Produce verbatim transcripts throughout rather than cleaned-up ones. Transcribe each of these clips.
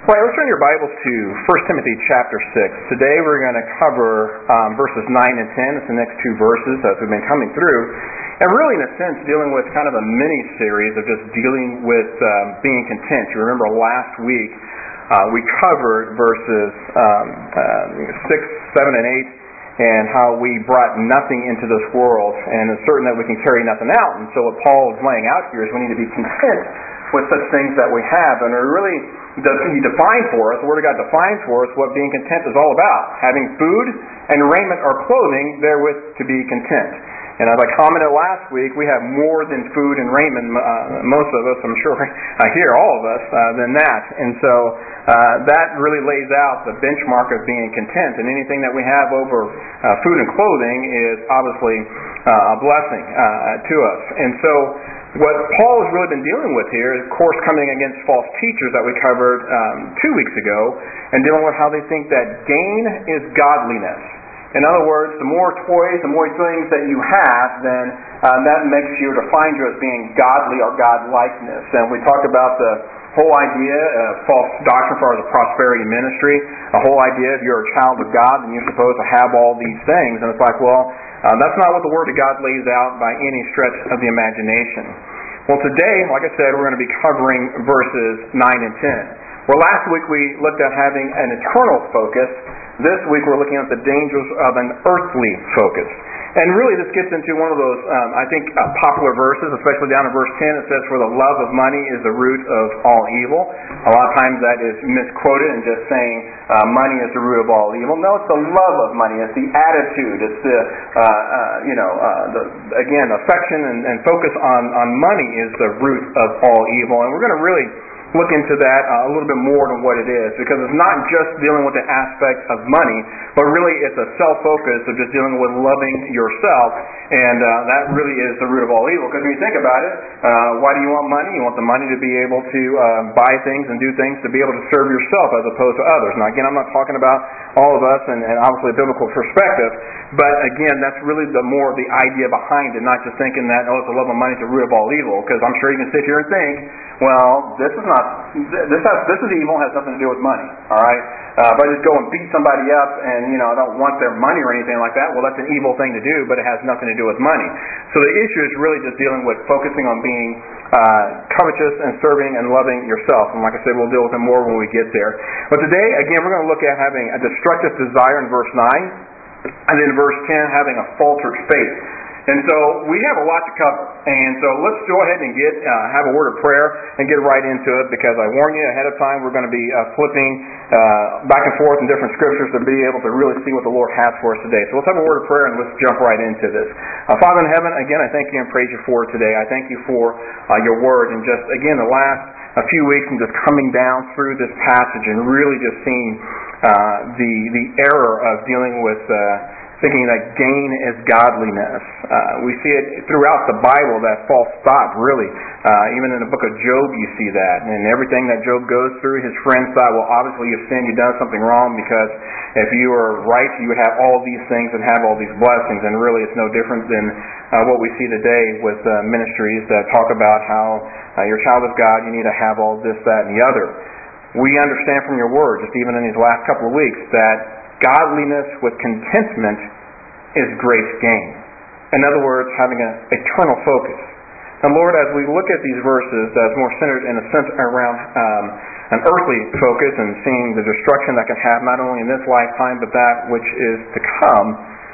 Well, let's turn your Bibles to First Timothy chapter six. Today we're going to cover um, verses nine and ten. It's the next two verses as we've been coming through. And really, in a sense, dealing with kind of a mini-series of just dealing with um, being content. You remember last week uh, we covered verses um, uh, six, seven, and eight, and how we brought nothing into this world, and it's certain that we can carry nothing out. And so what Paul is laying out here is we need to be content with such things that we have. And it really does, he defined for us, the Word of God defines for us what being content is all about. Having food and raiment or clothing, therewith to be content. And as I commented last week, we have more than food and raiment, uh, most of us, I'm sure, uh, here, all of us, uh, than that. And so uh, that really lays out the benchmark of being content. And anything that we have over uh, food and clothing is obviously uh, a blessing uh, to us. And so what Paul has really been dealing with here is, of course, coming against false teachers that we covered um, two weeks ago, and dealing with how they think that gain is godliness. In other words, the more toys, the more things that you have, then uh, that makes you, defines you as being godly or godlikeness. And we talked about the whole idea of false doctrine for the prosperity ministry, the whole idea if you're a child of God, then you're supposed to have all these things. And it's like, well, uh, that's not what the Word of God lays out by any stretch of the imagination. Well, today, like I said, we're going to be covering verses nine and ten. Well, last week we looked at having an eternal focus. This week we're looking at the dangers of an earthly focus. And really this gets into one of those, um, I think, uh, popular verses, especially down in verse ten. It says, "For the love of money is the root of all evil." A lot of times that is misquoted and just saying uh, money is the root of all evil. No, it's the love of money. It's the attitude. It's the, uh, uh, you know, uh, the, again, affection and, and focus on, on money is the root of all evil. And we're going to really look into that uh, a little bit more than what it is, because it's not just dealing with the aspect of money, but really it's a self-focus of just dealing with loving yourself, and uh, that really is the root of all evil. Because when you think about it, uh, why do you want money? You want the money to be able to uh, buy things and do things to be able to serve yourself as opposed to others. Now again, I'm not talking about all of us and, and obviously a biblical perspective, but again, that's really the more the idea behind it, not just thinking that, oh, it's the love of money is the root of all evil, because I'm sure you can sit here and think, well, this is not This has this is evil, has nothing to do with money. All right, uh, if I just go and beat somebody up, and you know I don't want their money or anything like that, well, that's an evil thing to do, but it has nothing to do with money. So the issue is really just dealing with focusing on being uh, covetous and serving and loving yourself. And like I said, we'll deal with it more when we get there. But today, again, we're going to look at having a destructive desire in verse nine, and then verse ten, having a faltered faith. And so we have a lot to cover. And so let's go ahead and get uh, have a word of prayer and get right into it, because I warn you ahead of time we're going to be uh, flipping uh, back and forth in different scriptures to be able to really see what the Lord has for us today. So let's have a word of prayer and let's jump right into this. Uh, Father in heaven, again, I thank you and praise you for today. I thank you for uh, your word, and just, again, the last a few weeks and just coming down through this passage and really just seeing uh, the, the error of dealing with uh, thinking that gain is godliness. Uh, we see it throughout the Bible, that false thought, really. Uh, even in the book of Job, you see that. And everything that Job goes through, his friends thought, well, obviously you've sinned, you've done something wrong, because if you were right, you would have all these things and have all these blessings. And really it's no different than uh, what we see today with uh, ministries that talk about how uh, you're a child of God, you need to have all this, that, and the other. We understand from your word, just even in these last couple of weeks, that godliness with contentment is great gain. In other words, having an eternal focus. And Lord, as we look at these verses that's more centered in a sense around um, an earthly focus and seeing the destruction that can have not only in this lifetime but that which is to come,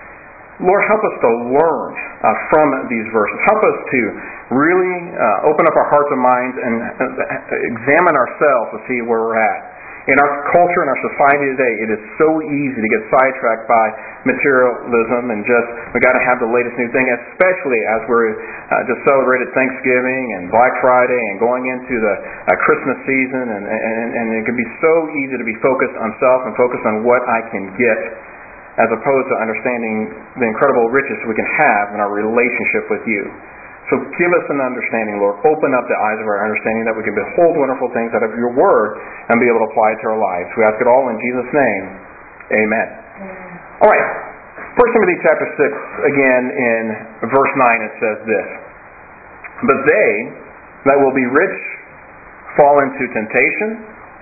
Lord, help us to learn uh, from these verses. Help us to really uh, open up our hearts and minds and uh, examine ourselves to see where we're at. In our culture, in our society today, it is so easy to get sidetracked by materialism and just, we got to have the latest new thing, especially as we're uh, just celebrated Thanksgiving and Black Friday and going into the uh, Christmas season, and, and, and it can be so easy to be focused on self and focused on what I can get, as opposed to understanding the incredible riches we can have in our relationship with you. So give us an understanding, Lord. Open up the eyes of our understanding that we can behold wonderful things out of your word and be able to apply it to our lives. We ask it all in Jesus' name. Amen. Amen. All right. First Timothy chapter six, again in verse nine, it says this. But they that will be rich fall into temptation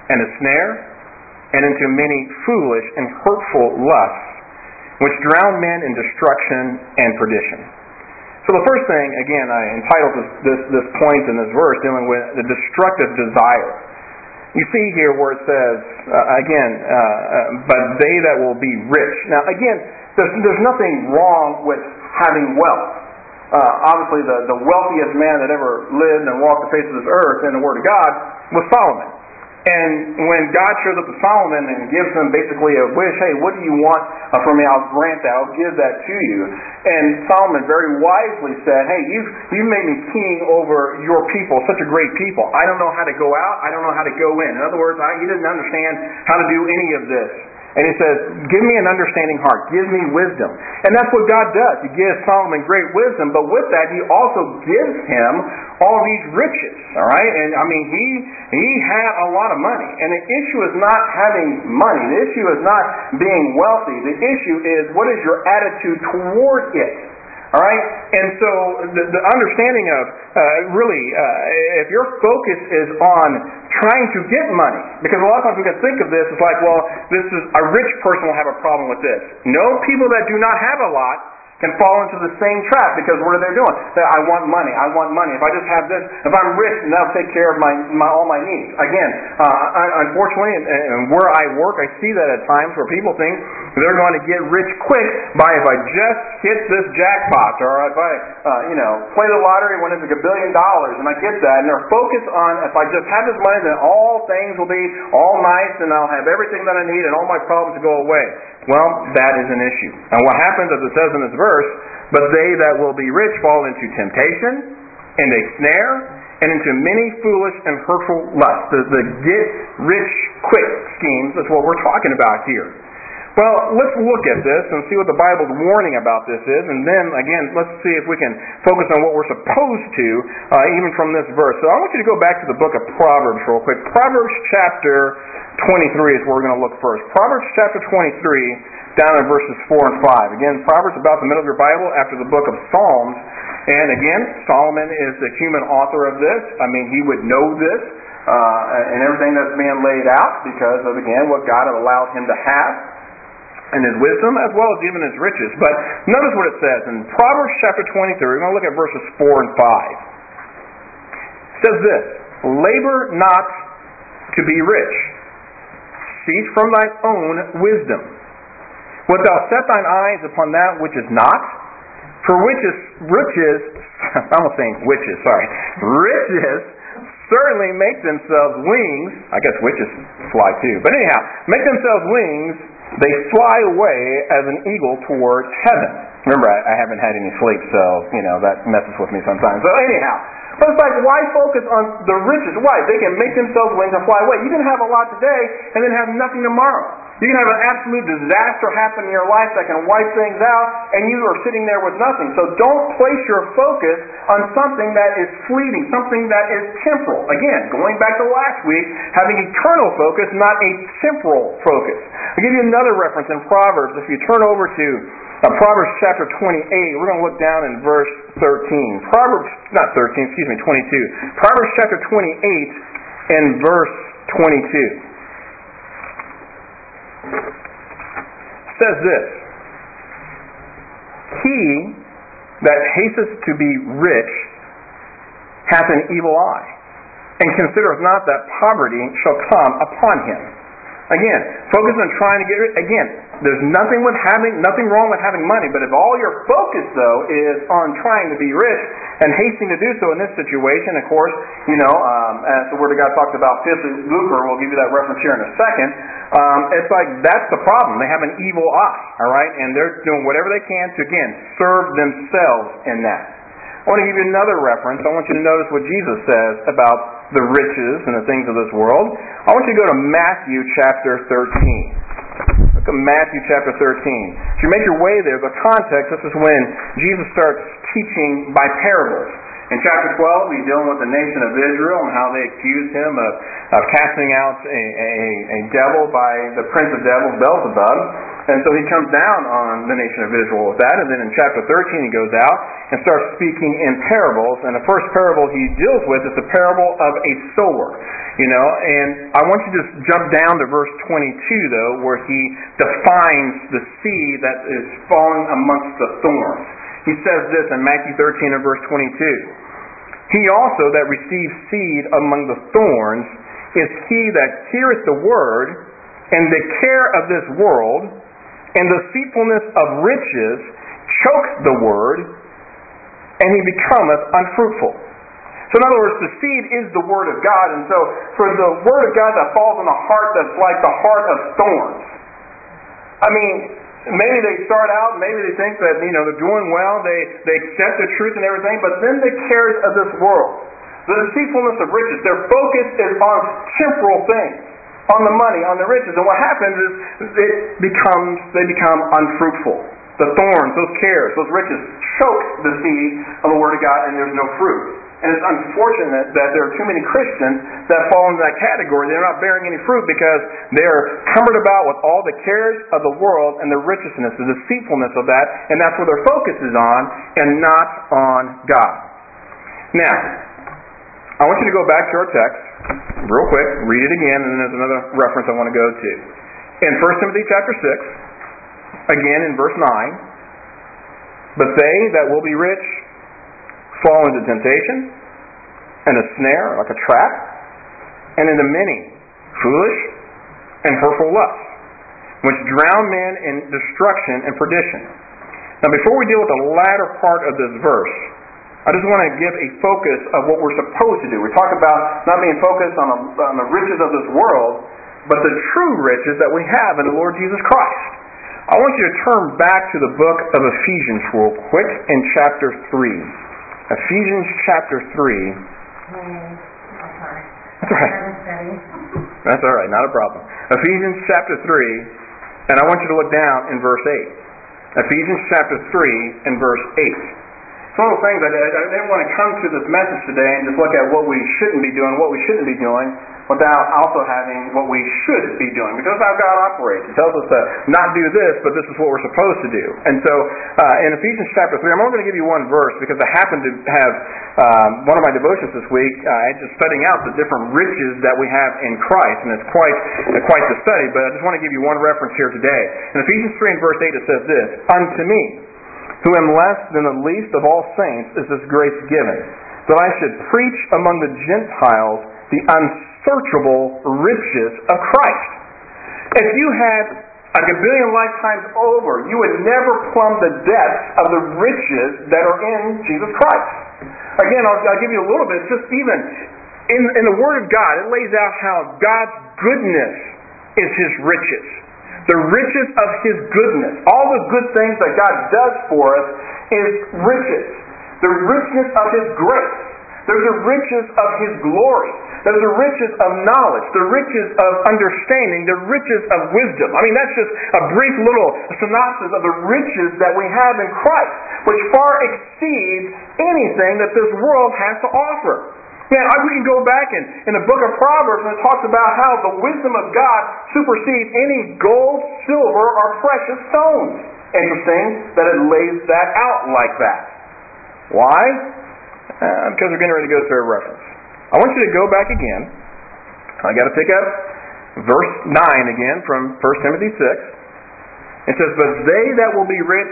and a snare, and into many foolish and hurtful lusts, which drown men in destruction and perdition. So the first thing, again, I entitled this, this, this point in this verse dealing with the destructive desire. You see here where it says, uh, again, uh, uh, but they that will be rich. Now, again, there's, there's nothing wrong with having wealth. Uh, obviously, the, the wealthiest man that ever lived and walked the face of this earth in the Word of God was Solomon. And when God shows up to Solomon and gives him basically a wish, hey, what do you want from me? I'll grant that. I'll give that to you. And Solomon very wisely said, hey, you've, you've made me king over your people, such a great people. I don't know how to go out. I don't know how to go in. In other words, I, he didn't understand how to do any of this. And he says, give me an understanding heart. Give me wisdom. And that's what God does. He gives Solomon great wisdom, but with that, he also gives him all these riches. All right? And I mean, he he had a lot of money. And the issue is not having money. The issue is not being wealthy. The issue is, what is your attitude toward it? All right? And so the, the understanding of uh, really, uh, if your focus is on trying to get money, because a lot of times we can think of this as like, well, this is a rich person will have a problem with this. No, people that do not have a lot can fall into the same trap, because what are they doing? They, I want money, I want money. If I just have this, if I'm rich, then that'll take care of my, my all my needs. Again, uh, unfortunately, and, and where I work, I see that at times where people think they're going to get rich quick by if I just hit this jackpot, or if I, uh, you know, play the lottery when it's like a billion dollars, and I get that, and they're focused on, if I just have this money, then all things will be all nice, and I'll have everything that I need, and all my problems will go away. Well, that is an issue. And what happens, as it says in this verse, but they that will be rich fall into temptation, and a snare, and into many foolish and hurtful lusts. The, the get-rich-quick schemes is what we're talking about here. Well, let's look at this and see what the Bible's warning about this is, and then, again, let's see if we can focus on what we're supposed to, uh, even from this verse. So I want you to go back to the book of Proverbs real quick. Proverbs chapter twenty-three is where we're going to look first. Proverbs chapter twenty-three, down in verses four and five. Again, Proverbs about the middle of your Bible after the book of Psalms. And again, Solomon is the human author of this. I mean, he would know this uh, and everything that's being laid out because of, again, what God had allowed him to have and his wisdom, as well as even his riches. But notice what it says in Proverbs chapter twenty-three. We're going to look at verses four and five. It says this, labor not to be rich. Cease from thine own wisdom. Wilt thou set thine eyes upon that which is not? For whiches, riches, I'm almost saying witches, sorry. Riches certainly make themselves wings. I guess witches fly too. But anyhow, make themselves wings. They fly away as an eagle toward heaven. Remember, I, I haven't had any sleep, so, you know, that messes with me sometimes. So anyhow, but it's like, why focus on the riches? Why? They can make themselves wings and fly away. You can have a lot today and then have nothing tomorrow. You can have an absolute disaster happen in your life that can wipe things out, and you are sitting there with nothing. So don't place your focus on something that is fleeting, something that is temporal. Again, going back to last week, having eternal focus, not a temporal focus. I'll give you another reference in Proverbs. If you turn over to uh, Proverbs chapter twenty-eight, we're going to look down in verse thirteen. Proverbs, not thirteen, excuse me, twenty-two. Proverbs chapter twenty-eight and verse twenty-two. Says this, he that hasteth to be rich hath an evil eye, and considereth not that poverty shall come upon him. Again, focus on trying to get rich. Again, there's nothing with having, nothing wrong with having money, but if all your focus, though, is on trying to be rich and hastening to do so in this situation, of course, you know, um, as the Word of God talks about fifthly lucre, we'll give you that reference here in a second, um, it's like that's the problem. They have an evil eye, all right, and they're doing whatever they can to, again, serve themselves in that. I want to give you another reference. I want you to notice what Jesus says about the riches and the things of this world. I want you to go to Matthew chapter thirteen. Look at Matthew chapter thirteen. If you make your way there, the context, this is when Jesus starts teaching by parables. In chapter twelve, he's dealing with the nation of Israel and how they accused him of, of casting out a, a, a devil by the prince of devils, Beelzebub. And so he comes down on the nation of Israel with that. And then in chapter thirteen, he goes out and starts speaking in parables. And the first parable he deals with is the parable of a sower. You know, and I want you to just jump down to verse twenty-two, though, where he defines the seed that is falling amongst the thorns. He says this in Matthew thirteen and verse twenty-two. He also that receives seed among the thorns is he that heareth the word, and the care of this world, and the deceitfulness of riches chokes the word, and he becometh unfruitful. So in other words, the seed is the Word of God, and so for the Word of God that falls on a heart that's like the heart of thorns. I mean, maybe they start out, maybe they think that, you know, they're doing well, they, they accept the truth and everything, but then the cares of this world, the deceitfulness of riches, their focus is on temporal things, on the money, on the riches, and what happens is it becomes, they become unfruitful. The thorns, those cares, those riches choke the seed of the Word of God, and there's no fruit. And it's unfortunate that there are too many Christians that fall into that category. They're not bearing any fruit because they're cumbered about with all the cares of the world and the richness, the deceitfulness of that, and that's where their focus is on, and not on God. Now, I want you to go back to our text real quick, read it again, and then there's another reference I want to go to. In First Timothy chapter six, again in verse nine, but they that will be rich fall into temptation and a snare, like a trap, and into many foolish and hurtful lusts, which drown men in destruction and perdition. Now, before we deal with the latter part of this verse, I just want to give a focus of what we're supposed to do. We talk about not being focused on, a, on the riches of this world, but the true riches that we have in the Lord Jesus Christ. I want you to turn back to the book of Ephesians real quick in chapter three. Ephesians chapter three. That's all right. That's all right, not a problem. Ephesians chapter three, and I want you to look down in verse eight. Ephesians chapter three and verse eight. It's one of those things, I, I didn't want to come to this message today and just look at what we shouldn't be doing, what we shouldn't be doing, without also having what we should be doing. Because that's how God operates. He tells us to not do this, but this is what we're supposed to do. And so, uh, in Ephesians chapter three, I'm only going to give you one verse because I happen to have um, one of my devotions this week, uh, just studying out the different riches that we have in Christ. And it's quite, uh, quite the study, but I just want to give you one reference here today. In Ephesians three and verse eight, it says this, "Unto me, who am less than the least of all saints, is this grace given, that I should preach among the Gentiles the unsearchable riches of Christ." If you had a gabillion lifetimes over, you would never plumb the depths of the riches that are in Jesus Christ. Again, I'll, I'll give you a little bit, just even in, in the Word of God, it lays out how God's goodness is His riches. The riches of His goodness. All the good things that God does for us is riches. The richness of His grace. There's the riches of His glory. There's the riches of knowledge. The riches of understanding. The riches of wisdom. I mean, that's just a brief little synopsis of the riches that we have in Christ, which far exceeds anything that this world has to offer. Yeah, we can go back in, in the book of Proverbs and it talks about how the wisdom of God supersedes any gold, silver, or precious stones. Interesting that it lays that out like that. Why? Uh, because we're getting ready to go through a reference. I want you to go back again. I got to pick up verse nine again from First Timothy six. It says, "But they that will be rich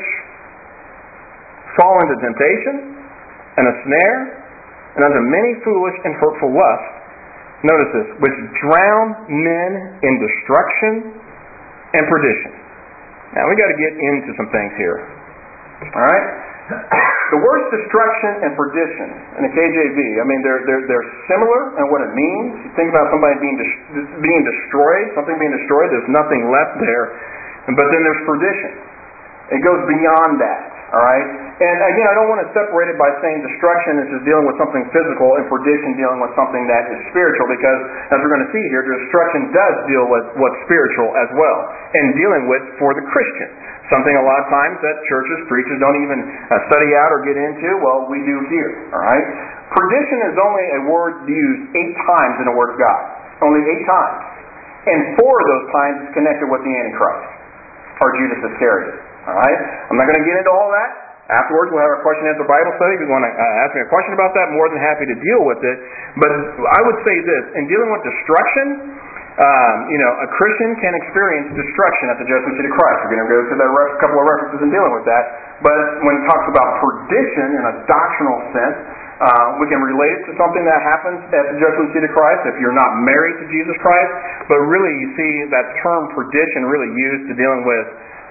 fall into temptation and a snare, and unto many foolish and hurtful lusts," notice this, "which drown men in destruction and perdition." Now, we got to get into some things here. All right? The words destruction and perdition in the K J V, I mean, they're, they're, they're similar in what it means. You think about somebody being, des- being destroyed, something being destroyed, there's nothing left there. But then there's perdition. It goes beyond that. All right? And again, I don't want to separate it by saying destruction is just dealing with something physical and perdition dealing with something that is spiritual, because as we're going to see here, destruction does deal with what's spiritual as well, and dealing with for the Christian. Something a lot of times that churches, preachers don't even uh, study out or get into, well, we do here. All right? Perdition is only a word used eight times in the Word of God. Only eight times. And four of those times is connected with the Antichrist, or Judas Iscariot. All right? I'm not going to get into all that. Afterwards, we'll have our question and answer Bible study. If you want to uh, ask me a question about that, more than happy to deal with it. But I would say this, in dealing with destruction, um, you know, a Christian can experience destruction at the judgment seat of Christ. We're going to go through that ref- couple of references in dealing with that. But when it talks about perdition in a doctrinal sense, Uh, we can relate it to something that happens at the judgment seat of Christ if you're not married to Jesus Christ. But really, you see that term perdition really used to dealing with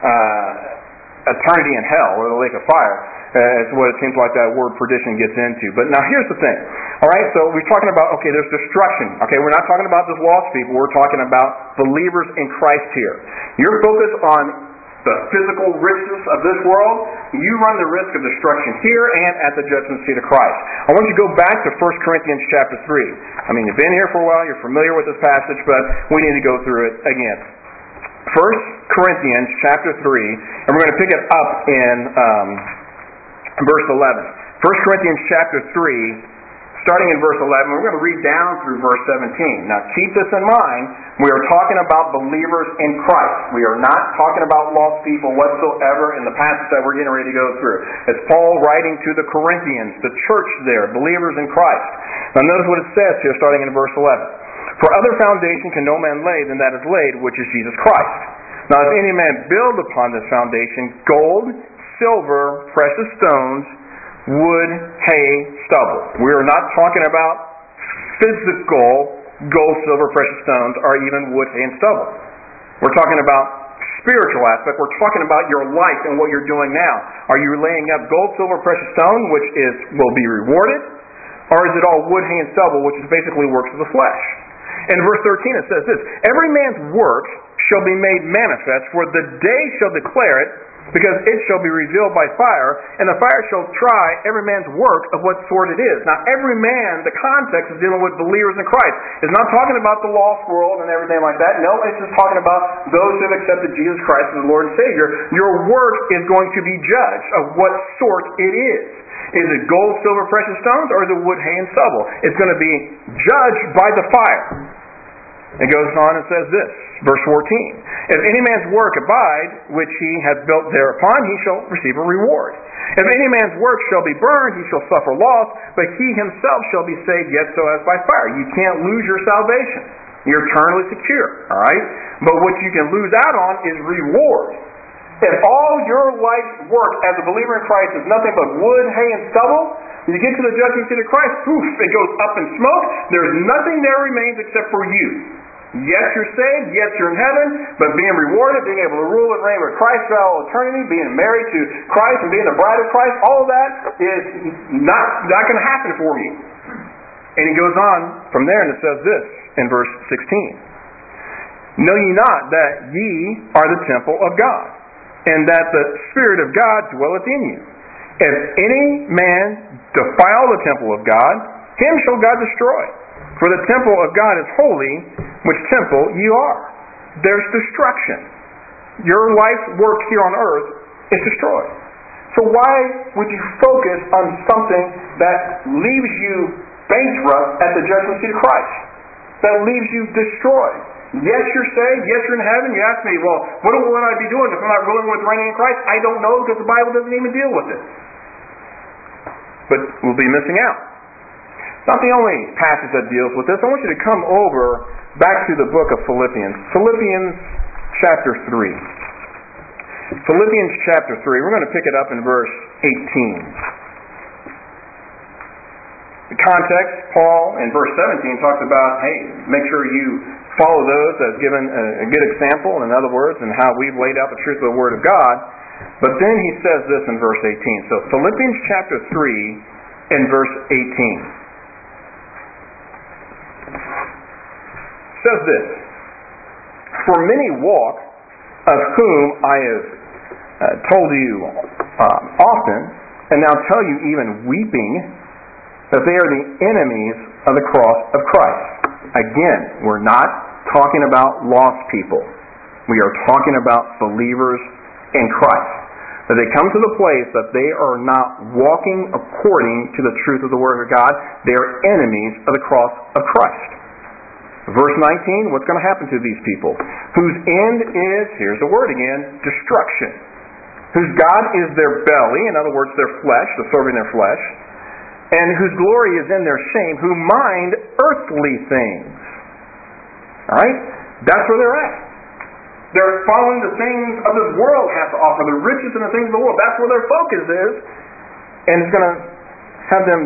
uh, eternity in hell, or the lake of fire. Uh, it's what it seems like that word perdition gets into. But now here's the thing. All right, so we're talking about, okay, there's destruction. Okay, we're not talking about just lost people. We're talking about believers in Christ here. You're focused on the physical riches of this world, you run the risk of destruction here and at the judgment seat of Christ. I want you to go back to First Corinthians chapter three. I mean, you've been here for a while, you're familiar with this passage, but we need to go through it again. First Corinthians chapter three, and we're going to pick it up in um, verse eleven. First Corinthians chapter three, starting in verse eleven, we're going to read down through verse seventeen. Now keep this in mind, we are talking about believers in Christ. We are not talking about lost people whatsoever in the passage that we're getting ready to go through. It's Paul writing to the Corinthians, the church there, believers in Christ. Now notice what it says here, starting in verse eleven. For other foundation can no man lay than that is laid, which is Jesus Christ. Now if any man build upon this foundation gold, silver, precious stones, wood, hay, stubble. We are not talking about physical gold, silver, precious stones, or even wood, hay, and stubble. We're talking about spiritual aspect. We're talking about your life and what you're doing now. Are you laying up gold, silver, precious stone, which is will be rewarded? Or is it all wood, hay, and stubble, which is basically works of the flesh? In verse thirteen it says this, every man's work shall be made manifest, for the day shall declare it, because it shall be revealed by fire, and the fire shall try every man's work of what sort it is. Now, every man, the context is dealing with believers in Christ. It's not talking about the lost world and everything like that. No, it's just talking about those who have accepted Jesus Christ as the Lord and Savior. Your work is going to be judged of what sort it is. Is it gold, silver, precious stones, or is it wood, hay, and stubble? It's going to be judged by the fire. It goes on and says this, verse fourteen. If any man's work abide, which he hath built thereupon, he shall receive a reward. If any man's work shall be burned, he shall suffer loss, but he himself shall be saved, yet so as by fire. You can't lose your salvation. You're eternally secure, all right? But what you can lose out on is reward. If all your life's work as a believer in Christ is nothing but wood, hay, and stubble, you get to the judgment seat of Christ, poof, it goes up in smoke. There's nothing there remains except for you. Yes, you're saved. Yes, you're in heaven. But being rewarded, being able to rule and reign with Christ throughout all eternity, being married to Christ and being the bride of Christ, all of that is not, not going to happen for you. And he goes on from there and it says this in verse sixteen. Know ye not that ye are the temple of God, and that the Spirit of God dwelleth in you? If any man defile the temple of God, him shall God destroy. For the temple of God is holy, which temple ye are. There's destruction. Your life's work here on earth is destroyed. So why would you focus on something that leaves you bankrupt at the judgment seat of Christ? That leaves you destroyed. Yes, you're saved. Yes, you're in heaven. You ask me, well, what would I be doing if I'm not ruling with reigning in Christ? I don't know, because the Bible doesn't even deal with it. But we'll be missing out. Not the only passage that deals with this. I want you to come over back to the book of Philippians. Philippians chapter three. Philippians chapter three. We're going to pick it up in verse eighteen. The context, Paul in verse seventeen talks about, hey, make sure you follow those as given a good example, in other words, and how we've laid out the truth of the Word of God. But then he says this in verse eighteen. So Philippians chapter three in verse eighteen. Says this, for many walk, of whom I have uh, told you um, often, and now tell you even weeping, that they are the enemies of the cross of Christ. Again, we're not talking about lost people. We are talking about believers in Christ. That they come to the place that they are not walking according to the truth of the Word of God. They are enemies of the cross of Christ. Verse nineteen, what's going to happen to these people? Whose end is, here's the word again, destruction. Whose God is their belly, in other words, their flesh, the serving their flesh, and whose glory is in their shame, who mind earthly things. Alright? That's where they're at. They're following the things of this world have to offer, the riches and the things of the world. That's where their focus is, and it's going to have them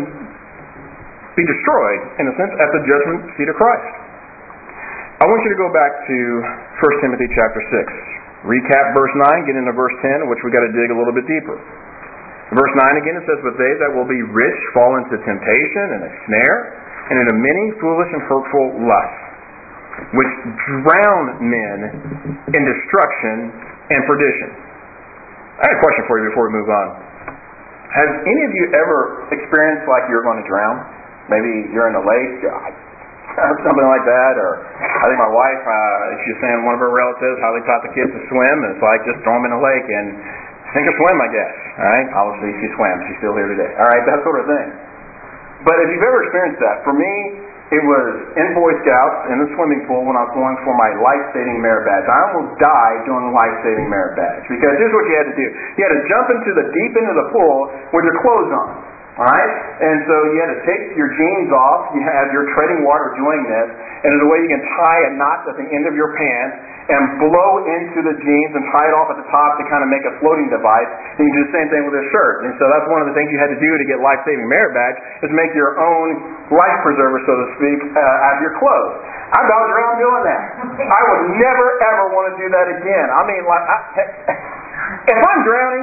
be destroyed, in a sense, at the judgment seat of Christ. I want you to go back to First Timothy chapter six. Recap verse nine, get into verse ten, which we've got to dig a little bit deeper. Verse nine again, it says, "But they that will be rich fall into temptation and a snare, and into many foolish and hurtful lusts, which drown men in destruction and perdition." I have a question for you before we move on. Has any of you ever experienced like you're going to drown? Maybe you're in a lake, something like that, or I think my wife, uh, she's saying one of her relatives how they taught the kids to swim, and it's like just throw them in a lake and sink or swim, I guess. All right, obviously she swam, she's still here today. All right, that sort of thing. But if you've ever experienced that, for me, it was in Boy Scouts in the swimming pool when I was going for my life-saving merit badge. I almost died doing the life-saving merit badge because here's what you had to do: you had to jump into the deep end of the pool with your clothes on. Alright? And so you had to take your jeans off, you have your treading water doing this, and there's a way you can tie a knot at the end of your pants and blow into the jeans and tie it off at the top to kind of make a floating device. And you do the same thing with this shirt. And so that's one of the things you had to do to get life-saving merit badge, is make your own life preserver, so to speak, uh, out of your clothes. I about drowned doing that. I would never ever want to do that again. I mean, like, I, if I'm drowning,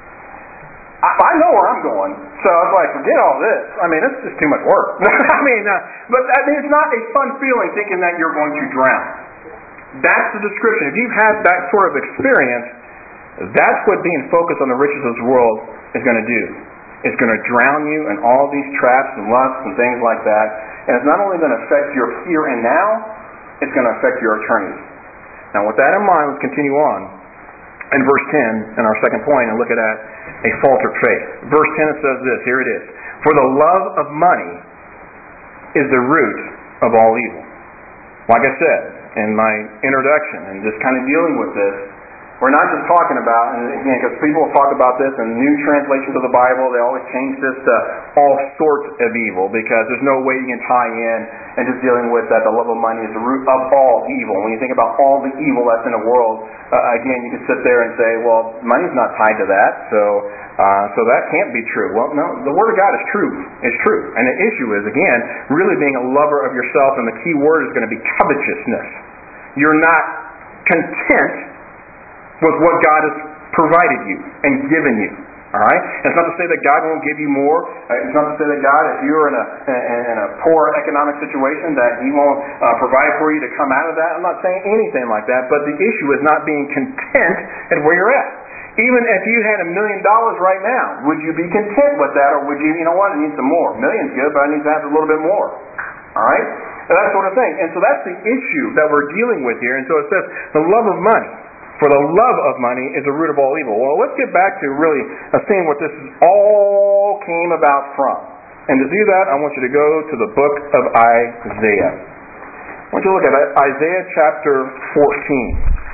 I know where I'm going, so I was like, forget all this. I mean, it's just too much work. I mean, uh, but I mean, it's not a fun feeling thinking that you're going to drown. That's the description. If you've had that sort of experience, that's what being focused on the riches of this world is going to do. It's going to drown you in all these traps and lusts and things like that. And it's not only going to affect your here and now, it's going to affect your eternity. Now, with that in mind, let's continue on in verse ten, in our second point, and look at that, a faltered faith. Verse ten, it says this, here it is: "For the love of money is the root of all evil." Like I said in my introduction, and just kind of dealing with this, we're not just talking about, and again, because people talk about this in new translations of the Bible, they always change this to all sorts of evil, because there's no way you can tie in and just dealing with that the love of money is the root of all evil. When you think about all the evil that's in the world, uh, again, you can sit there and say, well, money's not tied to that, so uh, so that can't be true. Well, no, the Word of God is true. It's true. And the issue is, again, really being a lover of yourself, and the key word is going to be covetousness. You're not content with what God has provided you and given you. All right? And it's not to say that God won't give you more. It's not to say that God, if you're in a in a poor economic situation, that He won't uh, provide for you to come out of that. I'm not saying anything like that. But the issue is not being content at where you're at. Even if you had a million dollars right now, would you be content with that, or would you, you know what, I need some more? A million's good, but I need to have a little bit more. All right? And that sort of thing. And so that's the issue that we're dealing with here. And so it says, the love of money. For the love of money is the root of all evil. Well, let's get back to really seeing what this all came about from. And to do that, I want you to go to the book of Isaiah. I want you to look at Isaiah chapter fourteen.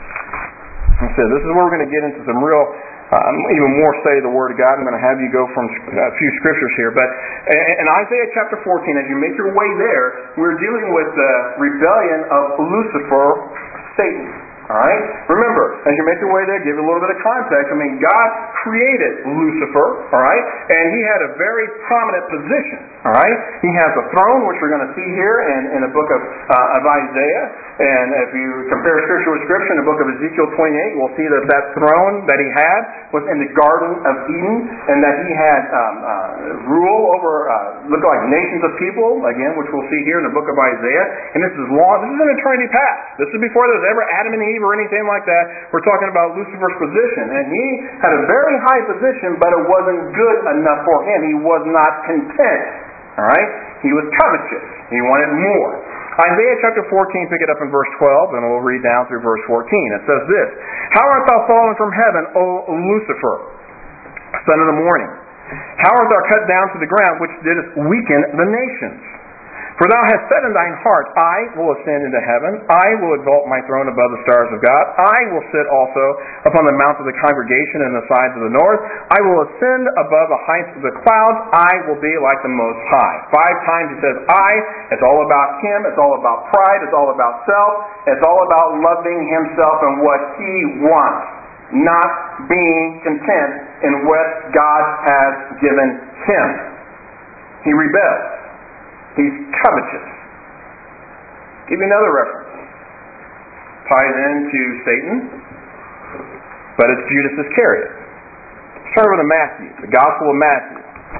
So this is where we're going to get into some real, um, even more study of the Word of God. I'm going to have you go from a few scriptures here. But in Isaiah chapter fourteen, as you make your way there, we're dealing with the rebellion of Lucifer, Satan. All right? Remember, as you make your way there, give you a little bit of context. I mean, God created Lucifer, all right? And he had a very prominent position, all right? He has a throne, which we're going to see here in, in the book of, uh, of Isaiah. And if you compare Scripture with Scripture, in the book of Ezekiel twenty-eight, we'll see that that throne that he had was in the Garden of Eden, and that he had um, uh, rule over, uh, look like nations of people, again, which we'll see here in the book of Isaiah. And this is long, this is an eternity past. This is before there was ever Adam and Eve or anything like that. We're talking about Lucifer's position. And he had a very very high position, but it wasn't good enough for him. He was not content. All right? He was covetous. He wanted more. Isaiah chapter fourteen, pick it up in verse twelve, and we'll read down through verse fourteen. It says this, How art thou fallen from heaven, O Lucifer, son of the morning? How art thou cut down to the ground, which didst weaken the nations? For thou hast said in thine heart, I will ascend into heaven, I will exalt my throne above the stars of God, I will sit also upon the mount of the congregation in the sides of the north, I will ascend above the heights of the clouds, I will be like the Most High. Five times he says I, it's all about him, it's all about pride, it's all about self, it's all about loving himself and what he wants, not being content in what God has given him. He rebels. He's covetous. Give you another reference. Ties into Satan, but it's Judas Iscariot. Let's turn over to Matthew, the Gospel of Matthew.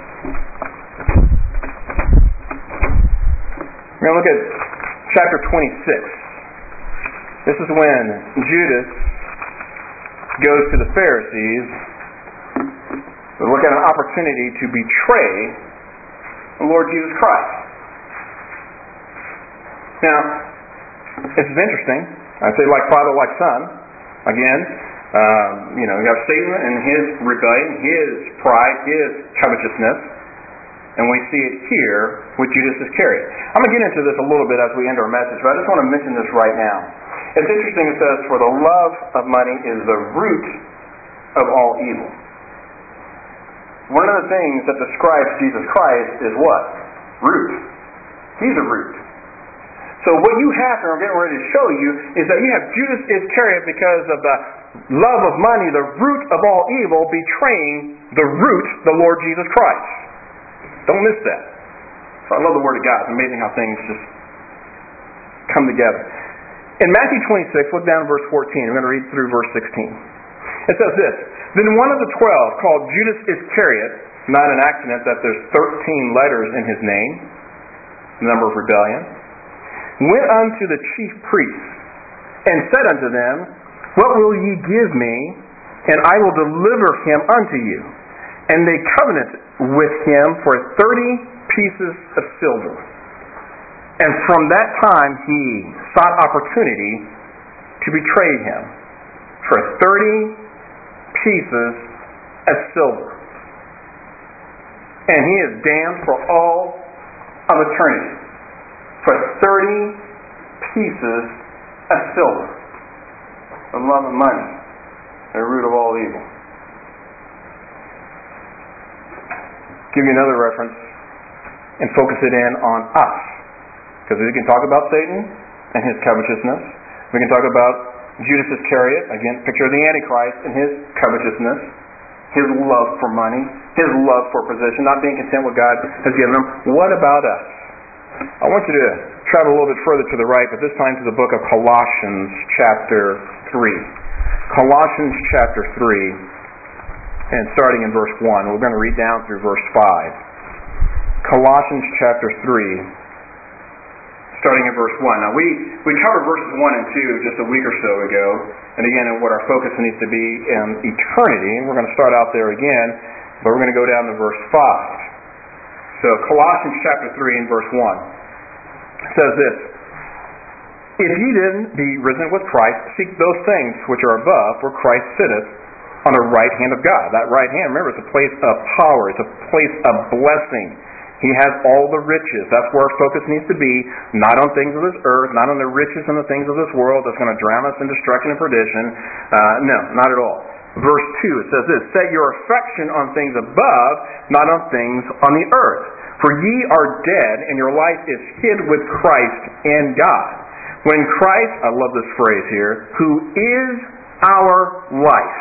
We're going to look at chapter twenty-six. This is when Judas goes to the Pharisees to look at an opportunity to betray the Lord Jesus Christ. Now, this is interesting. I say like father, like son. Again, um, you know, you have Satan and his rebellion, his pride, his covetousness, and we see it here with Judas Iscariot. I'm going to get into this a little bit as we end our message, but I just want to mention this right now. It's interesting. It says, "For the love of money is the root of all evil." One of the things that describes Jesus Christ is what? Root. He's a root. So what you have, and I'm getting ready to show you, is that you have Judas Iscariot because of the love of money, the root of all evil, betraying the root, the Lord Jesus Christ. Don't miss that. So I love the Word of God. It's amazing how things just come together. In Matthew twenty-six, look down at verse fourteen. I'm going to read through verse sixteen. It says this, Then one of the twelve, called Judas Iscariot, not an accident that there's thirteen letters in his name, the number of rebellion, went unto the chief priests, and said unto them, What will ye give me, and I will deliver him unto you? And they covenanted with him for thirty pieces of silver. And from that time he sought opportunity to betray him for thirty pieces of silver. And he is damned for all of eternity. For thirty pieces of silver. The love of money, the root of all evil. Give you another reference and focus it in on us. Because we can talk about Satan and his covetousness. We can talk about Judas Iscariot, again, picture of the Antichrist and his covetousness, his love for money, his love for position, not being content with what God has given him. What about us? I want you to travel a little bit further to the right, but this time to the book of Colossians chapter three. Colossians chapter three, and starting in verse one. We're going to read down through verse five. Colossians chapter three, starting in verse one. Now, we, we covered verses one and two just a week or so ago, and again, what our focus needs to be in eternity. We're going to start out there again, but we're going to go down to verse five. So Colossians chapter three and verse one says this, If ye then be risen with Christ, seek those things which are above, where Christ sitteth on the right hand of God. That right hand, remember, it's a place of power. It's a place of blessing. He has all the riches. That's where our focus needs to be, not on things of this earth, not on the riches and the things of this world that's going to drown us in destruction and perdition. Uh, no, not at all. Verse two, it says this, Set your affection on things above, not on things on the earth. For ye are dead, and your life is hid with Christ in God. When Christ, I love this phrase here, who is our life.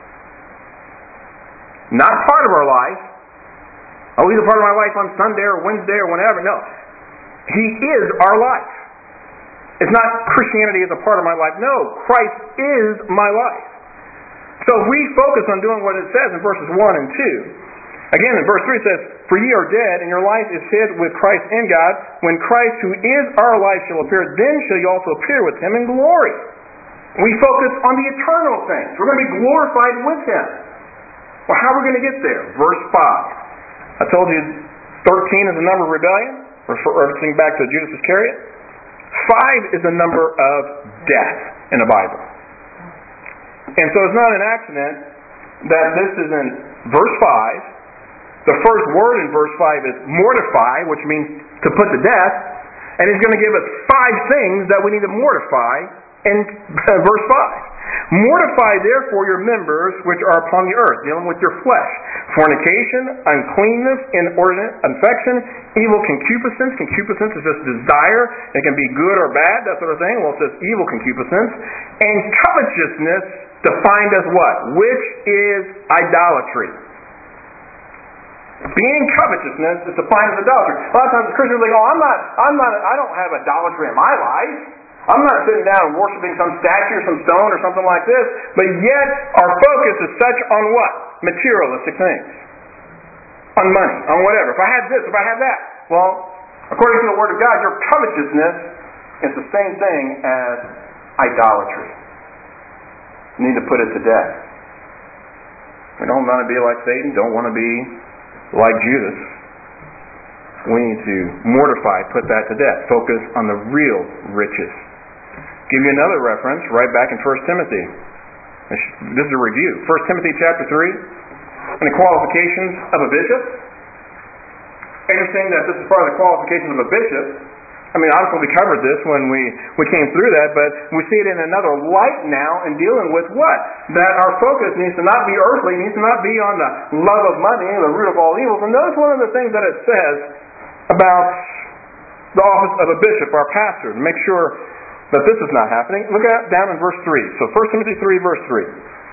Not part of our life. Oh, he's a part of my life on Sunday or Wednesday or whenever. No. He is our life. It's not Christianity is a part of my life. No, Christ is my life. So if we focus on doing what it says in verses one and two, again in verse three it says, For ye are dead, and your life is hid with Christ in God. When Christ, who is our life, shall appear, then shall ye also appear with him in glory. We focus on the eternal things. We're going to be glorified with him. Well, how are we going to get there? Verse five. I told you thirteen is the number of rebellion, referring back to Judas Iscariot. five is the number of death in the Bible. And so it's not an accident that this is in verse five. The first word in verse five is mortify, which means to put to death. And he's going to give us five things that we need to mortify in verse five. Mortify therefore your members which are upon the earth, dealing with your flesh. Fornication, uncleanness, inordinate affection, evil concupiscence. Concupiscence is just desire. It can be good or bad, that sort of thing. Well, it says evil concupiscence. And covetousness defined as what? Which is idolatry. Being covetousness is defined as idolatry. A lot of times Christians are like, oh, I'm not, I'm not, I don't have idolatry in my life. I'm not sitting down and worshiping some statue or some stone or something like this. But yet, our focus is such on what? Materialistic things. On money, on whatever. If I have this, if I have that. Well, according to the Word of God, your covetousness is the same thing as idolatry. You need to put it to death. We don't want to be like Satan, don't want to be like Judas. We need to mortify, put that to death. Focus on the real riches. Give you another reference right back in First Timothy. This is a review. First Timothy chapter three, and the qualifications of a bishop. Interesting that this is part of the qualifications of a bishop. I mean, obviously we covered this when we, we came through that, but we see it in another light now in dealing with what? That our focus needs to not be earthly, needs to not be on the love of money, the root of all evils. And notice one of the things that it says about the office of a bishop, our pastor, to make sure that this is not happening. Look at down in verse three. So First Timothy three, verse three.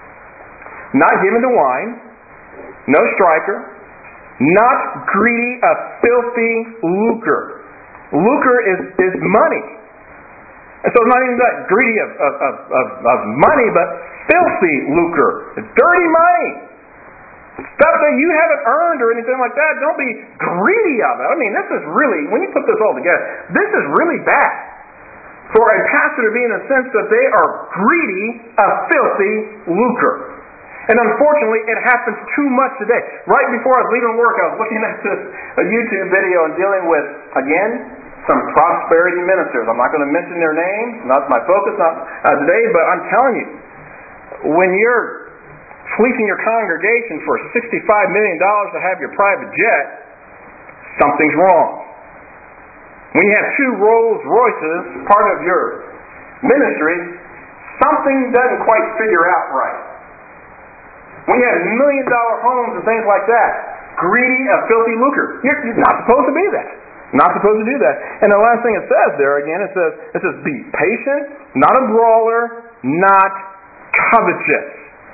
Not given to wine, no striker, not greedy of filthy lucre. Lucre is, is money. And so it's not even that greedy of, of, of, of, of money, but filthy lucre. It's dirty money. Stuff that you haven't earned or anything like that. Don't be greedy of it. I mean, this is really, when you put this all together, this is really bad for a pastor to be in a sense that they are greedy of filthy lucre. And unfortunately, it happens too much today. Right before I was leaving work, I was looking at this a YouTube video and dealing with, again, some prosperity ministers. I'm not going to mention their names. Not my focus not uh, today, but I'm telling you, when you're fleecing your congregation for sixty-five million dollars to have your private jet, something's wrong. When you have two Rolls Royces, part of your ministry, something doesn't quite figure out right. When you have million dollar homes and things like that, greedy of filthy lucre. You're, you're not supposed to be that. Not supposed to do that. And the last thing it says there, again, it says, it says, be patient, not a brawler, not covetous.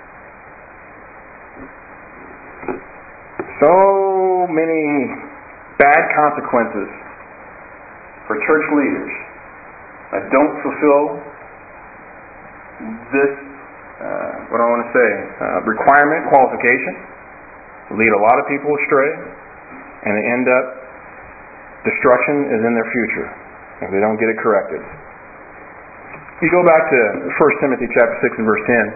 So many bad consequences for church leaders that don't fulfill this, uh, what I want to say, uh, requirement, qualification, lead a lot of people astray, and they end up, destruction is in their future if they don't get it corrected. You go back to First Timothy chapter six and verse ten.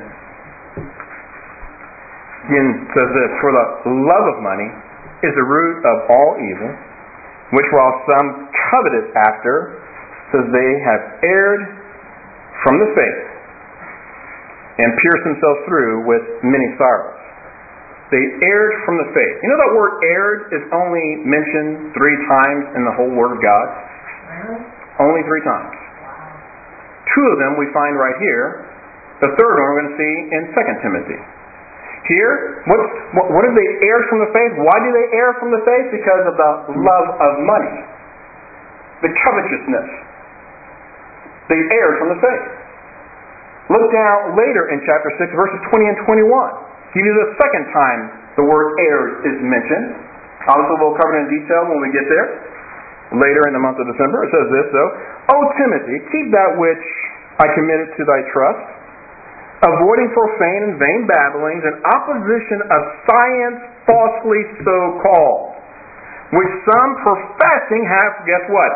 Again, it says this, for the love of money is the root of all evil, which while some covetous after, says they have erred from the faith and pierced themselves through with many sorrows. They erred from the faith. You know that word erred is only mentioned three times in the whole Word of God? Really? Only three times. Two of them we find right here. The third one we're going to see in Second Timothy. Here, what, what did they err from the faith? Why do they err from the faith? Because of the love of money. The covetousness. They erred from the faith. Look down later in chapter six, verses twenty and twenty-one. Give you the second time the word erred is mentioned. Obviously, we'll cover it in detail when we get there. Later in the month of December, it says this, though. O Timothy, keep that which I committed to thy trust, avoiding profane and vain babblings and opposition of science falsely so called, which some professing have, guess what?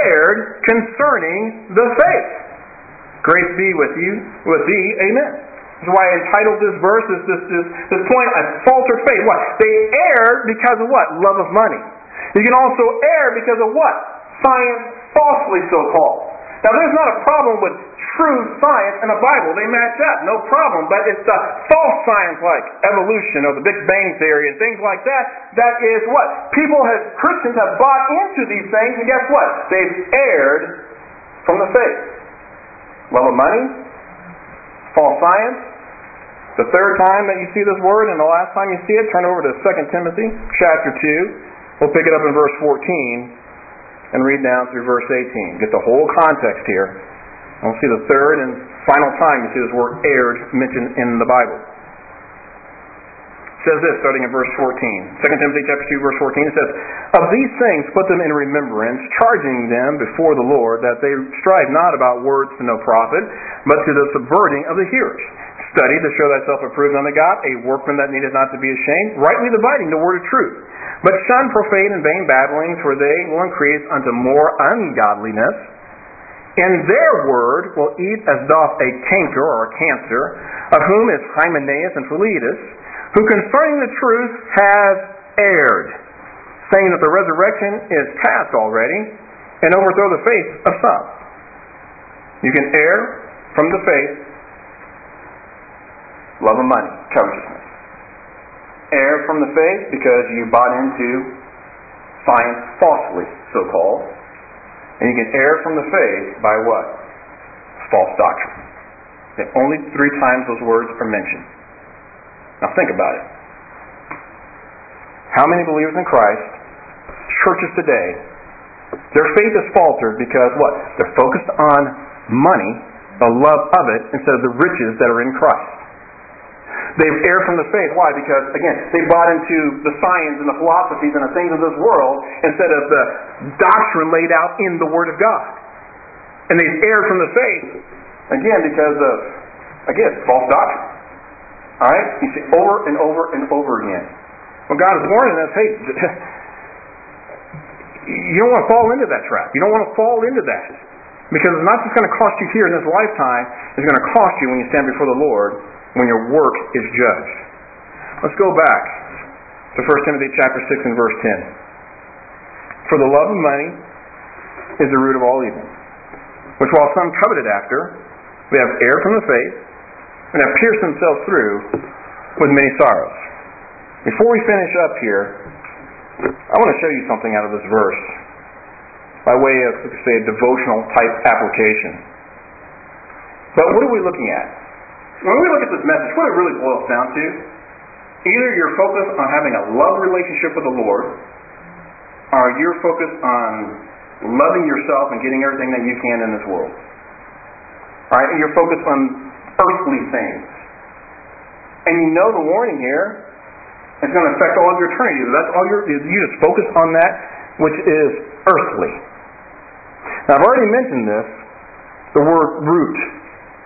Erred concerning the faith. Grace be with you, with thee, amen. That's why I entitled this verse, this, this, this, this point, a faltered faith. What? They erred because of what? Love of money. You can also err because of what? Science, falsely so called. Now there's not a problem with true science and the Bible. They match up, no problem. But it's the false science like evolution or the Big Bang Theory and things like that. That is what? People have, Christians have bought into these things, and guess what? They've erred from the faith. Love of money, false science. The third time that you see this word and the last time you see it, turn over to Second Timothy chapter two. We'll pick it up in verse fourteen and read down through verse eighteen. Get the whole context here. And we'll see the third and final time you see this word erred mentioned in the Bible. It says this, starting in verse fourteen. Second Timothy chapter two, verse fourteen, it says, "Of these things put them in remembrance, charging them before the Lord, that they strive not about words to no profit, but to the subverting of the hearers. Study to show thyself approved unto God, a workman that needeth not to be ashamed, rightly dividing the word of truth. But shun profane and vain babblings, for they will increase unto more ungodliness. And their word will eat as doth a canker or a cancer, of whom is Hymenaeus and Philetus, who concerning the truth have erred, saying that the resurrection is past already, and overthrow the faith of some." You can err from the faith, love of money, covetousness. Err from the faith because you bought into science falsely, so-called. And you can err from the faith by what? False doctrine. The only three times those words are mentioned. Now think about it. How many believers in Christ, churches today, their faith is faltered because what? They're focused on money, the love of it, instead of the riches that are in Christ. They've erred from the faith. Why? Because, again, they bought into the science and the philosophies and the things of this world instead of the doctrine laid out in the Word of God. And they've erred from the faith, again, because of, again, false doctrine. Alright? You see over and over and over again. Well, God is warning us, hey, you don't want to fall into that trap. You don't want to fall into that. Because it's not just going to cost you here in this lifetime, it's going to cost you when you stand before the Lord, when your work is judged. Let's go back to First Timothy chapter six and verse ten. "For the love of money is the root of all evil, which while some coveted after, they have erred from the faith, and have pierced themselves through with many sorrows." Before we finish up here, I want to show you something out of this verse by way of, we could say, a devotional type application. But what are we looking at? When we look at this message, what it really boils down to, either you're focused on having a love relationship with the Lord, or you're focused on loving yourself and getting everything that you can in this world. Alright, and you're focused on earthly things. And you know the warning here is going to affect all of your eternity. That's all you're, you just focus on that which is earthly. Now I've already mentioned this, the word root.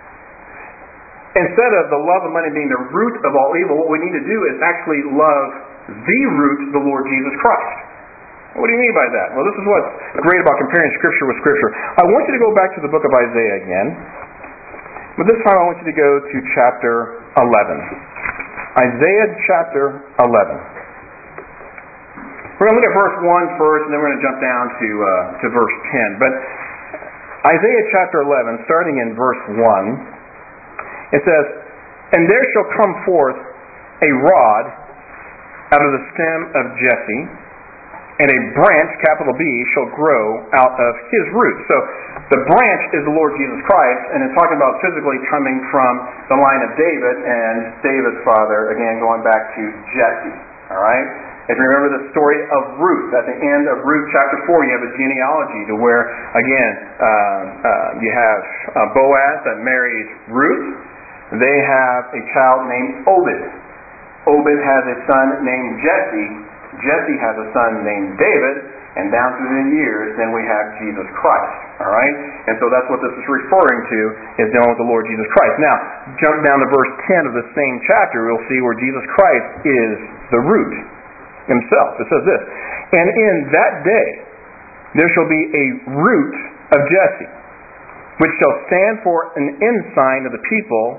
Instead of the love of money being the root of all evil, what we need to do is actually love the root, the Lord Jesus Christ. What do you mean by that? Well, this is what's great about comparing Scripture with Scripture. I want you to go back to the book of Isaiah again. But this time I want you to go to chapter eleven. Isaiah chapter eleven. We're going to look at verse one first, and then we're going to jump down to uh, to verse ten. But Isaiah chapter eleven, starting in verse one, it says, "And there shall come forth a rod out of the stem of Jesse, and a branch, capital B, shall grow out of his root." So the branch is the Lord Jesus Christ, and it's talking about physically coming from the line of David, and David's father, again, going back to Jesse. Alright? If you remember the story of Ruth, at the end of Ruth chapter four, you have a genealogy to where, again, uh, uh, you have uh, Boaz that marries Ruth. They have a child named Obed. Obed has a son named Jesse. Jesse has a son named David. And down through the years, then we have Jesus Christ. Alright? And so that's what this is referring to, is dealing with the Lord Jesus Christ. Now, jump down to verse ten of the same chapter, we'll see where Jesus Christ is the root himself. It says this, "And in that day there shall be a root of Jesse, which shall stand for an ensign of the people.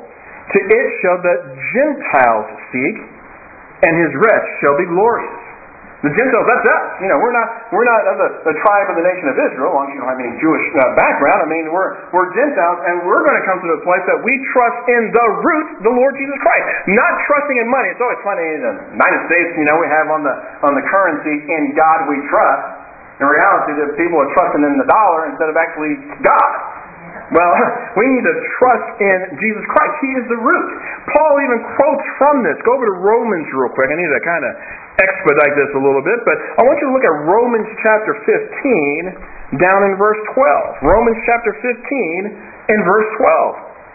To it shall the Gentiles seek, and his rest shall be glorious. The Gentiles, that's us. You know, we're not we're not of the, the tribe of the nation of Israel, as long as you don't have any Jewish uh, background. I mean, we're we're Gentiles, and we're going to come to the place that we trust in the root, the Lord Jesus Christ, not trusting in money. It's always funny in the United States, you know, we have on the on the currency, "In God we trust." In reality, the people are trusting in the dollar instead of actually God. Well, we need to trust in Jesus Christ. He is the root. Paul even quotes from this. Go over to Romans real quick. I need to kind of expedite this a little bit, but I want you to look at Romans chapter fifteen down in verse twelve. Romans chapter fifteen in verse twelve.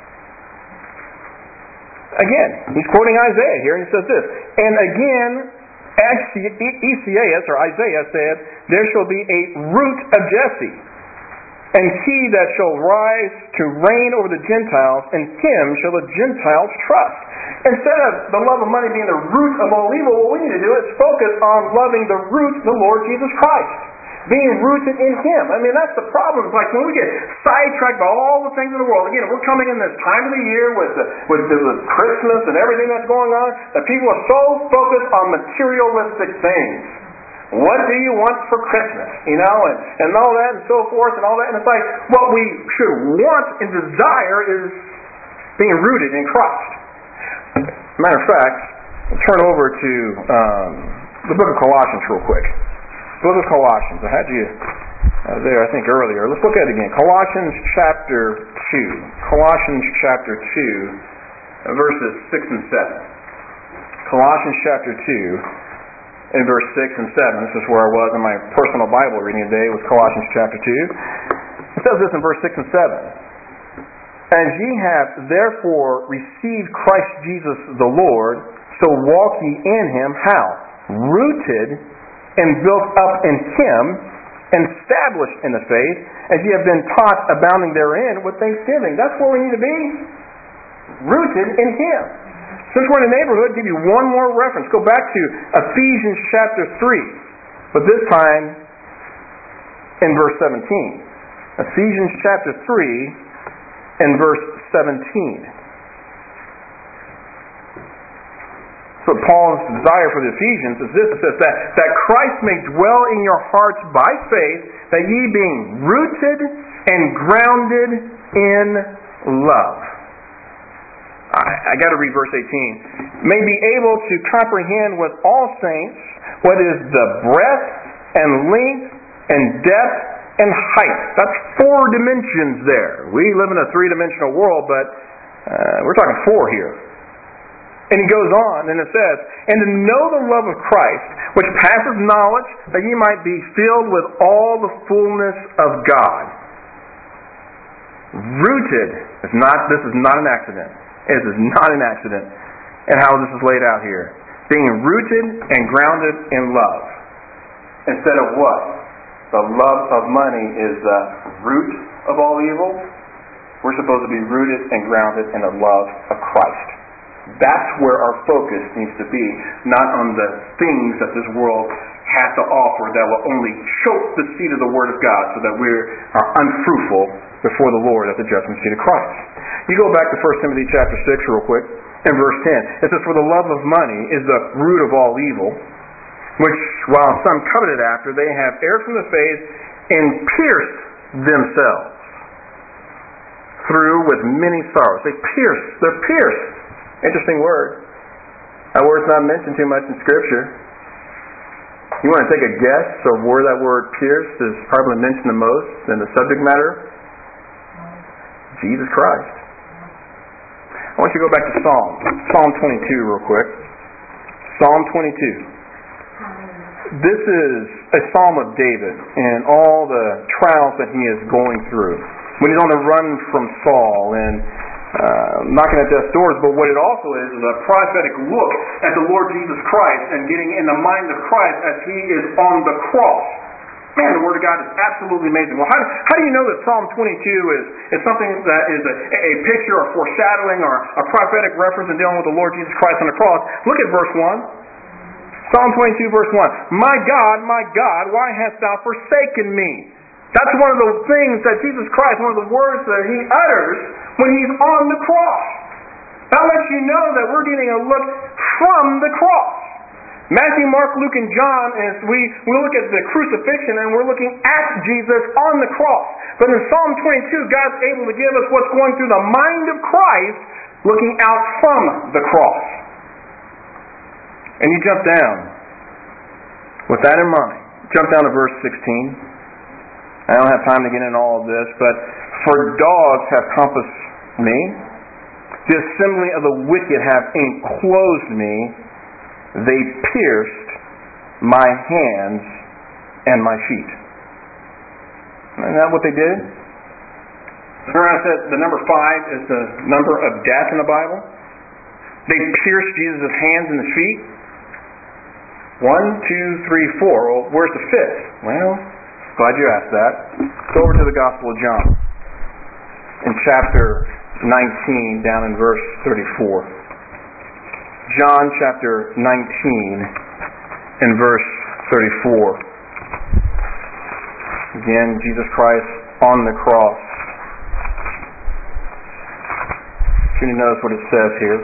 Again, he's quoting Isaiah here, and he says this, "And again, Esaias, or Isaiah said, there shall be a root of Jesse, and he that shall rise to reign over the Gentiles, and him shall the Gentiles trust." Instead of the love of money being the root of all evil, what we need to do is focus on loving the root, the Lord Jesus Christ. Being rooted in Him. I mean, that's the problem. It's like when we get sidetracked by all the things in the world. Again, we're coming in this time of the year with, the, with, the, with Christmas and everything that's going on, that people are so focused on materialistic things. What do you want for Christmas? You know, and, and all that and so forth and all that. And it's like, what we should want and desire is being rooted in Christ. Matter of fact, turn over to um, the book of Colossians real quick. The book of Colossians. I had you uh, there, I think, earlier. Let's look at it again. Colossians chapter two. Colossians chapter two, uh, verses six and seven. Colossians chapter two, in verse six and seven. This is where I was in my personal Bible reading today, was Colossians chapter two. It says this in verse six and seven. "As ye have therefore received Christ Jesus the Lord, so walk ye in Him." How? Rooted and built up in Him, and established in the faith, as ye have been taught, abounding therein with thanksgiving. That's where we need to be. Rooted in Him. Since we're in the neighborhood, I'll give you one more reference. Go back to Ephesians chapter three, but this time in verse seventeen. Ephesians chapter three, in verse seventeen. So Paul's desire for the Ephesians is this. It says that, that Christ may dwell in your hearts by faith, that ye being rooted and grounded in love. I, I got to read verse eighteen. "May be able to comprehend with all saints what is the breadth and length and depth and height." That's four dimensions there. We live in a three-dimensional world, but uh, we're talking four here. And he goes on, and it says, "And to know the love of Christ, which passes knowledge, that ye might be filled with all the fullness of God." Rooted is not. This is not an accident. This is not an accident. And how this is laid out here, being rooted and grounded in love, instead of what? The love of money is the root of all evil. We're supposed to be rooted and grounded in the love of Christ. That's where our focus needs to be, not on the things that this world has to offer that will only choke the seed of the Word of God so that we are unfruitful before the Lord at the judgment seat of Christ. You go back to First Timothy chapter six real quick, in verse ten. It says, "For the love of money is the root of all evil, which while some coveted after, they have erred from the faith and pierced themselves through with many sorrows." They pierce. They're pierced. Interesting word. That word's not mentioned too much in Scripture. You want to take a guess of where that word pierced is probably mentioned the most in the subject matter? Jesus Christ. I want you to go back to Psalm. Psalm twenty-two real quick. Psalm twenty-two. This is a psalm of David and all the trials that he is going through. When he's on the run from Saul and Uh, knocking at death's doors, but what it also is is a prophetic look at the Lord Jesus Christ and getting in the mind of Christ as He is on the cross. Man, the Word of God is absolutely amazing. Well, how, how do you know that Psalm twenty-two is, is something that is a, a picture or foreshadowing or a prophetic reference in dealing with the Lord Jesus Christ on the cross? Look at verse one. Psalm twenty-two, verse one. "My God, my God, why hast thou forsaken me?" That's one of the things that Jesus Christ, one of the words that He utters when He's on the cross. Not know that we're getting a look from the cross. Matthew, Mark, Luke, and John, as we, we look at the crucifixion, and we're looking at Jesus on the cross. But in Psalm twenty-two, God's able to give us what's going through the mind of Christ, looking out from the cross. And you jump down with that in mind. Jump down to verse sixteen. I don't have time to get into all of this, but for dogs have compassed me, the assembly of the wicked have enclosed me, they pierced my hands and my feet. Isn't that what they did? Remember I said the number five is the number of death in the Bible? They pierced Jesus' hands and his feet. One, two, three, four. Well, where's the fifth? Well, glad you asked that. Go over to the Gospel of John. In chapter nineteen, down in verse thirty-four. John chapter nineteen, in verse thirty-four. Again, Jesus Christ on the cross. You need to notice what it says here.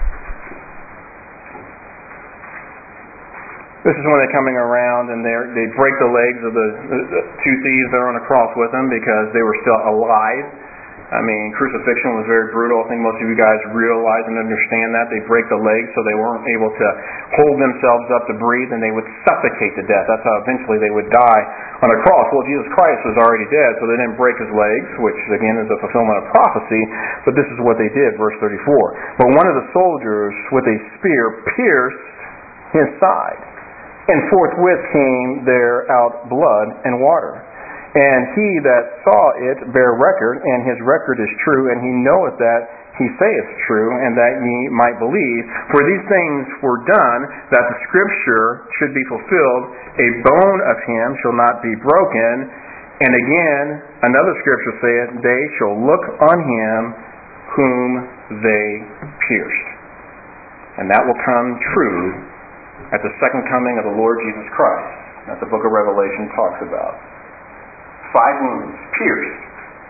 This is when they're coming around and they they break the legs of the, the, the two thieves that are on the cross with them because they were still alive. I mean, crucifixion was very brutal. I think most of you guys realize and understand that. They break the legs so they weren't able to hold themselves up to breathe, and they would suffocate to death. That's how eventually they would die on a cross. Well, Jesus Christ was already dead, so they didn't break his legs, which again is a fulfillment of prophecy, but this is what they did, verse thirty-four. But one of the soldiers with a spear pierced his side, and forthwith came there out blood and water. And he that saw it bare record, and his record is true, and he knoweth that he saith true, and that ye might believe. For these things were done, that the scripture should be fulfilled, a bone of him shall not be broken. And again, another scripture saith, they shall look on him whom they pierced. And that will come true at the second coming of the Lord Jesus Christ, that the book of Revelation talks about. Five wounds, pierced.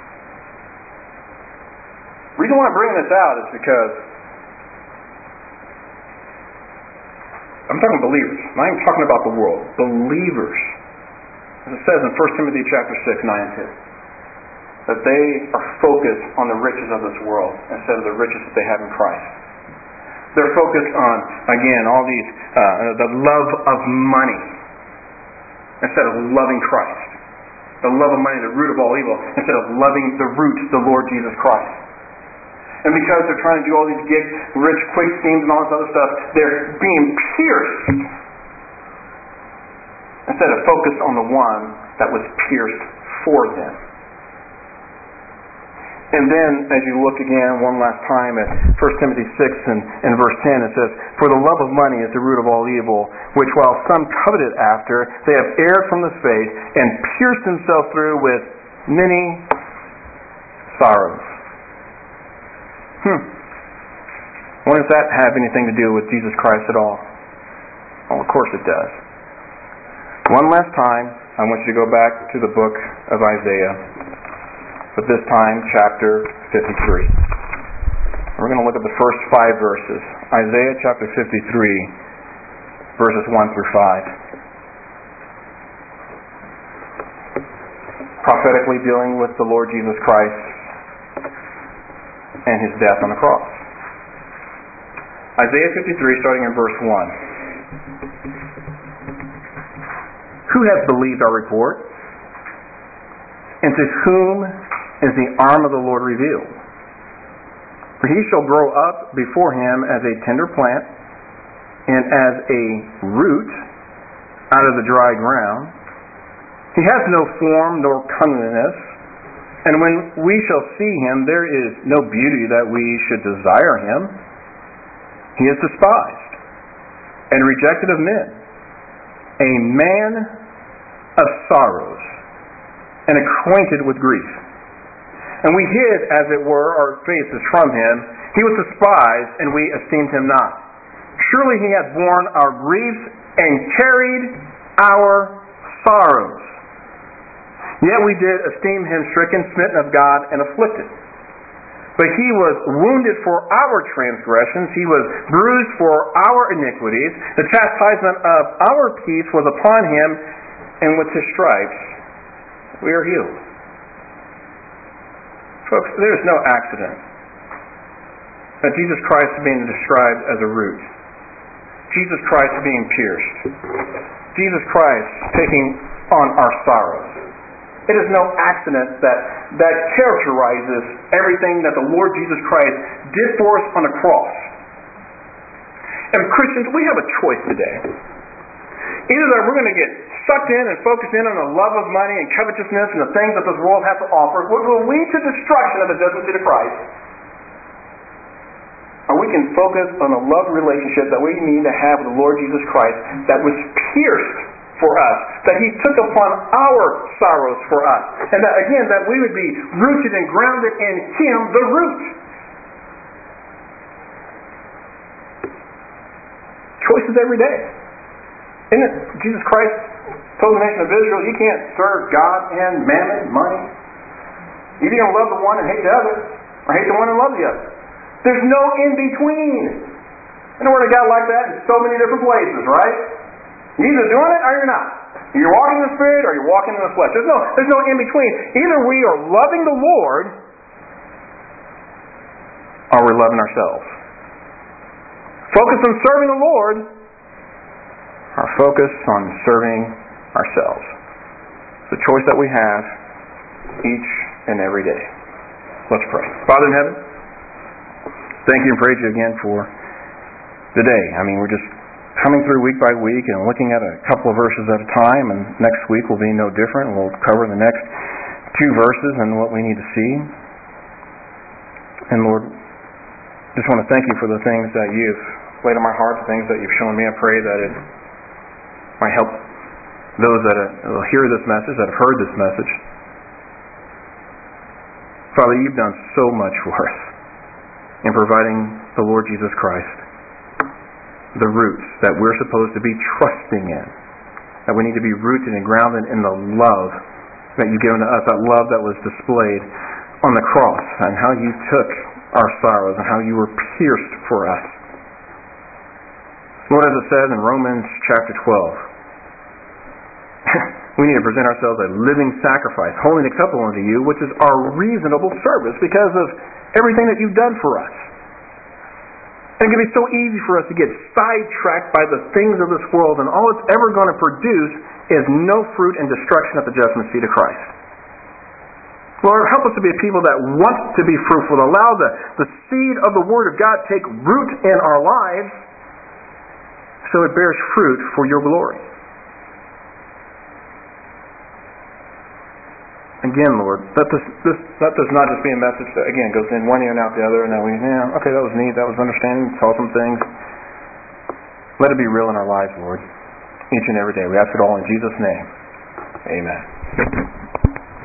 The reason why I'm bringing this out is because I'm talking believers. I'm not even talking about the world. Believers. As it says in First Timothy chapter six, nine and ten. That they are focused on the riches of this world instead of the riches that they have in Christ. They're focused on, again, all these, uh, the love of money instead of loving Christ. The love of money, the root of all evil, instead of loving the root, the Lord Jesus Christ. And because they're trying to do all these get rich quick schemes and all this other stuff, they're being pierced instead of focused on the one that was pierced for them. And then, as you look again one last time at First Timothy six and, and verse ten, it says, for the love of money is the root of all evil, which while some coveted after, they have erred from the faith, and pierced themselves through with many sorrows. Hmm. Wonder if that have anything to do with Jesus Christ at all? Well, of course it does. One last time, I want you to go back to the book of Isaiah. But this time, chapter fifty-three. We're going to look at the first five verses. Isaiah chapter fifty-three, verses one through five. Prophetically dealing with the Lord Jesus Christ and his death on the cross. Isaiah fifty-three, starting in verse one. Who hath believed our report? And to whom is the arm of the Lord revealed? For he shall grow up before him as a tender plant, and as a root out of the dry ground. He has no form nor comeliness, and when we shall see him, there is no beauty that we should desire him. He is despised and rejected of men, a man of sorrows, and acquainted with grief. And we hid, as it were, our faces from him. He was despised, and we esteemed him not. Surely he hath borne our griefs and carried our sorrows. Yet we did esteem him stricken, smitten of God, and afflicted. But he was wounded for our transgressions. He was bruised for our iniquities. The chastisement of our peace was upon him, and with his stripes we are healed. Folks, there is no accident that Jesus Christ is being described as a root. Jesus Christ being pierced. Jesus Christ taking on our sorrows. It is no accident that that characterizes everything that the Lord Jesus Christ did for us on the cross. And Christians, we have a choice today. Either that we're going to get sucked in and focused in on the love of money and covetousness and the things that this world has to offer, which will lead to destruction of the judgment seat of Christ, or we can focus on the love relationship that we need to have with the Lord Jesus Christ that was pierced for us, that he took upon our sorrows for us, and that again, that we would be rooted and grounded in him, the root. Choices every day. Isn't it? Jesus Christ told the nation of Israel, you can't serve God and mammon, money. You're going to love the one and hate the other, or hate the one and love the other. There's no in-between. In the Word of God like that in so many different places, right? You're either doing it or you're not. You're walking in the Spirit or you're walking in the flesh. There's no, there's no in-between. Either we are loving the Lord or we're loving ourselves. Focus on serving the Lord or focus on serving ourselves. It's a choice that we have each and every day. Let's pray. Father in heaven, thank you and praise you again for the day. I mean, we're just coming through week by week and looking at a couple of verses at a time, and next week will be no different. We'll cover the next two verses and what we need to see. And Lord, just want to thank you for the things that you've laid on my heart, the things that you've shown me. I pray that it might help those that will hear this message, that have heard this message. Father, you've done so much for us in providing the Lord Jesus Christ, the roots that we're supposed to be trusting in, that we need to be rooted and grounded in the love that you've given to us, that love that was displayed on the cross, and how you took our sorrows and how you were pierced for us. Lord, as it says in Romans chapter twelve, we need to present ourselves a living sacrifice, holy and acceptable unto you, which is our reasonable service because of everything that you've done for us. And it can be so easy for us to get sidetracked by the things of this world, and all it's ever going to produce is no fruit and destruction at the judgment seat of Christ. Lord, help us to be a people that want to be fruitful, to allow the, the seed of the Word of God take root in our lives so it bears fruit for your glory. Again, Lord, let this, this let this not just be a message that, again, goes in one ear and out the other, and that we, yeah, okay, that was neat, that was understanding, saw some things. Let it be real in our lives, Lord, each and every day. We ask it all in Jesus' name. Amen.